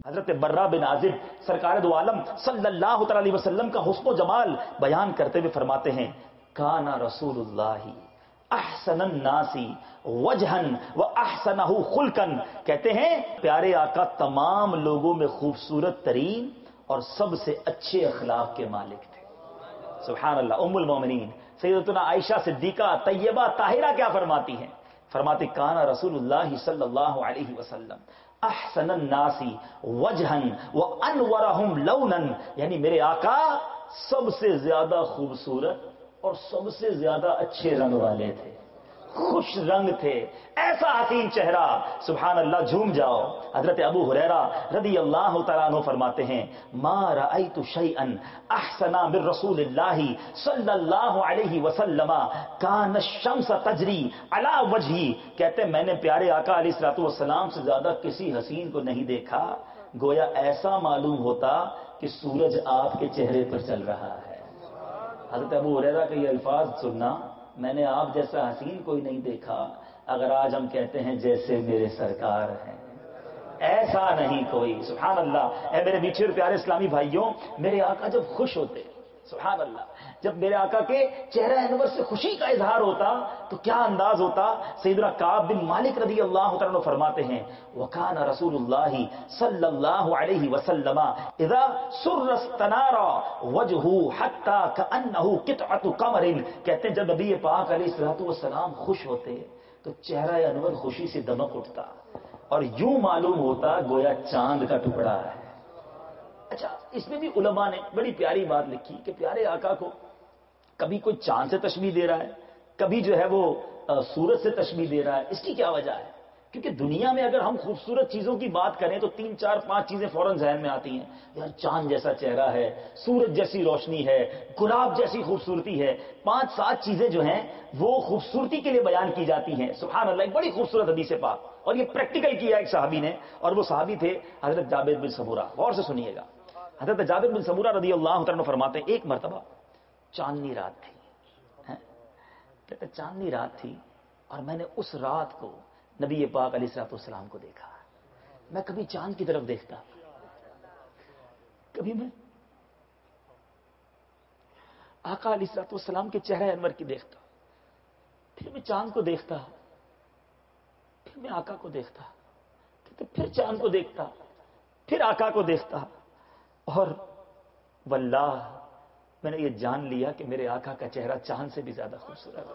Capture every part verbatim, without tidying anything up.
حضرت برہ بن عازب سرکار دو عالم صلی اللہ تعالی علیہ وسلم کا حسن و جمال بیان کرتے ہوئے فرماتے ہیں کانا رسول اللہ احسن الناس وجہن و احسنہ خلقن، کہتے ہیں پیارے آقا تمام لوگوں میں خوبصورت ترین اور سب سے اچھے اخلاق کے مالک تھے. سبحان اللہ. ام المومنین سیدتنا عائشہ صدیقہ طیبہ طاہرہ کیا فرماتی ہیں؟ فرماتے کانا رسول اللہ صلی اللہ علیہ وسلم احسن الناس وجہن و انورہم لونا، یعنی میرے آقا سب سے زیادہ خوبصورت اور سب سے زیادہ اچھے رنگ والے تھے، خوش رنگ تھے، ایسا حسین چہرہ. سبحان اللہ. جھوم جاؤ. حضرت ابو ہریرہ رضی اللہ تعالیٰ عنہ فرماتے ہیں ما رأیت شیئا احسن من رسول اللہ صلی اللہ علیہ وسلم کان الشمس تجری علی وجہی، کہتے ہیں میں نے پیارے آقا علیہ الصلوۃ والسلام سے زیادہ کسی حسین کو نہیں دیکھا، گویا ایسا معلوم ہوتا کہ سورج آپ کے چہرے پر چل رہا ہے. حضرت ابو ہریرہ کے یہ الفاظ سننا، میں نے آپ جیسا حسین کوئی نہیں دیکھا. اگر آج ہم کہتے ہیں جیسے میرے سرکار ہیں، ایسا نہیں کوئی. سبحان اللہ. اے میرے میٹھے اور پیارے اسلامی بھائیوں، میرے آقا جب خوش ہوتے، سبحان اللہ، جب میرے آقا کے چہرہ انور سے خوشی کا اظہار ہوتا تو کیا انداز ہوتا. سیدنا کعب بن مالک رضی اللہ تعالیٰ عنہ فرماتے ہیں وکان رسول اللہ صلی اللہ علیہ وسلم اذا سر استنار وجهه حتى كأنه قطعة قمر، کہتے ہیں جب نبی پاک علیہ الصلوۃ والسلام خوش ہوتے تو چہرہ انور خوشی سے دمک اٹھتا اور یوں معلوم ہوتا گویا چاند کا ٹکڑا ہے. اچھا، اس میں بھی علماء نے بڑی پیاری بات لکھی کہ پیارے آقا کو کبھی کوئی چاند سے تشبیہ دے رہا ہے، کبھی جو ہے وہ سورج سے تشبیہ دے رہا ہے. اس کی کیا وجہ ہے؟ کیونکہ دنیا میں اگر ہم خوبصورت چیزوں کی بات کریں تو تین چار پانچ چیزیں فوراً ذہن میں آتی ہیں. یار چاند جیسا چہرہ ہے، سورج جیسی روشنی ہے، گلاب جیسی خوبصورتی ہے. پانچ سات چیزیں جو ہیں وہ خوبصورتی کے لیے بیان کی جاتی ہیں. سبحان اللہ. ایک بڑی خوبصورت حدیث پاک، اور یہ پریکٹیکل کیا ایک صحابی نے، اور وہ صحابی تھے حضرت جابر بن سمورہ. غور سے سنیے گا. حضرت جابر بن سمورہ رضی اللہ عنہ فرماتے ہیں ایک مرتبہ چاندنی رات تھی، کہتے چاندنی رات تھی اور میں نے اس رات کو نبی پاک علیہ الصلوۃ والسلام کو دیکھا. میں کبھی چاند کی طرف دیکھتا، کبھی میں آقا علیہ الصلوۃ والسلام کے چہرے انور کی دیکھتا، پھر میں چاند کو دیکھتا، پھر میں آقا کو دیکھتا، پھر چاند کو دیکھتا، پھر آقا کو دیکھتا. اور واللہ میں نے یہ جان لیا کہ میرے آقا کا چہرہ چاند سے بھی زیادہ خوبصورت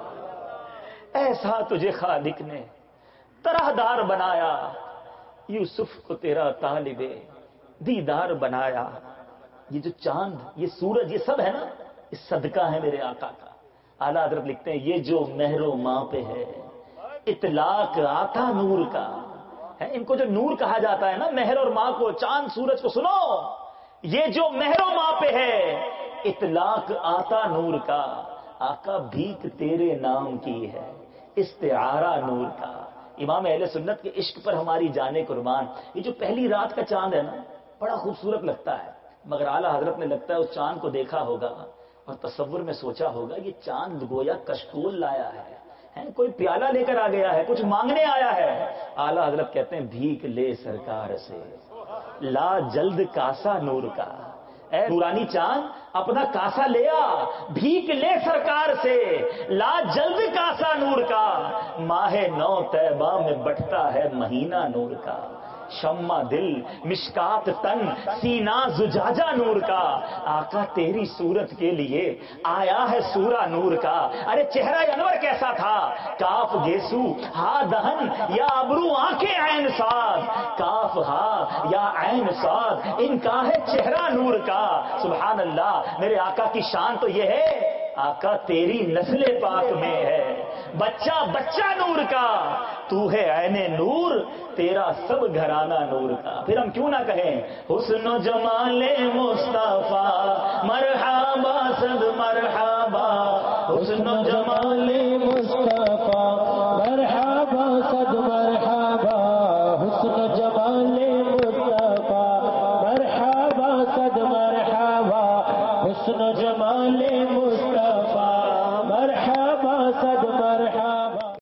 ہے. ایسا تجھے خالق نے طرح دار بنایا، یوسف کو تیرا طالب دیدار بنایا. یہ جو چاند، یہ سورج، یہ سب ہے نا، یہ صدقہ ہے میرے آقا کا. اعلیٰ حضرت لکھتے ہیں یہ جو مہر و ماں پہ ہے اطلاق آتا نور کا ہے. ان کو جو نور کہا جاتا ہے نا، مہر اور ماں کو، چاند سورج کو، سنو یہ جو مہر و ماں پہ ہے اطلاق آتا نور کا. آقا بھیک تیرے نام کی ہے استعارہ نور کا. امام اہل سنت کے عشق پر ہماری جانیں قربان. یہ جو پہلی رات کا چاند ہے نا، بڑا خوبصورت لگتا ہے، مگر اعلیٰ حضرت نے لگتا ہے اس چاند کو دیکھا ہوگا اور تصور میں سوچا ہوگا یہ چاند گویا کشکول لایا ہے، کوئی پیالہ لے کر آ گیا ہے، کچھ مانگنے آیا ہے. اعلیٰ حضرت کہتے ہیں بھیک لے سرکار سے لا جلد کاسا نور کا. اے نورانی چاند اپنا کاسا لیا، بھیک لے سرکار سے لا جلد کاسا نور کا. ماہ نو طیبہ میں بٹتا ہے مہینہ نور کا. شمع دل مشکات تن سینہ زجاجہ نور کا. آقا تیری صورت کے لیے آیا ہے سورہ نور کا. ارے چہرہ انور کیسا تھا، کاف گیسو ہا دہن یا ابرو آنکھیں عین ساد. کاف ہا یا عین ساد ان کا ہے چہرہ نور کا. سبحان اللہ. میرے آقا کی شان تو یہ ہے، آقا تیری نسل پاک میں ہے بچہ بچہ نور کا. تو ہے عین نور، تیرا سب گھرانہ نور کا. پھر ہم کیوں نہ کہیں حسن و جمال مصطفیٰ مرحبا صد مرحبا، حسن و جمال مصطفیٰ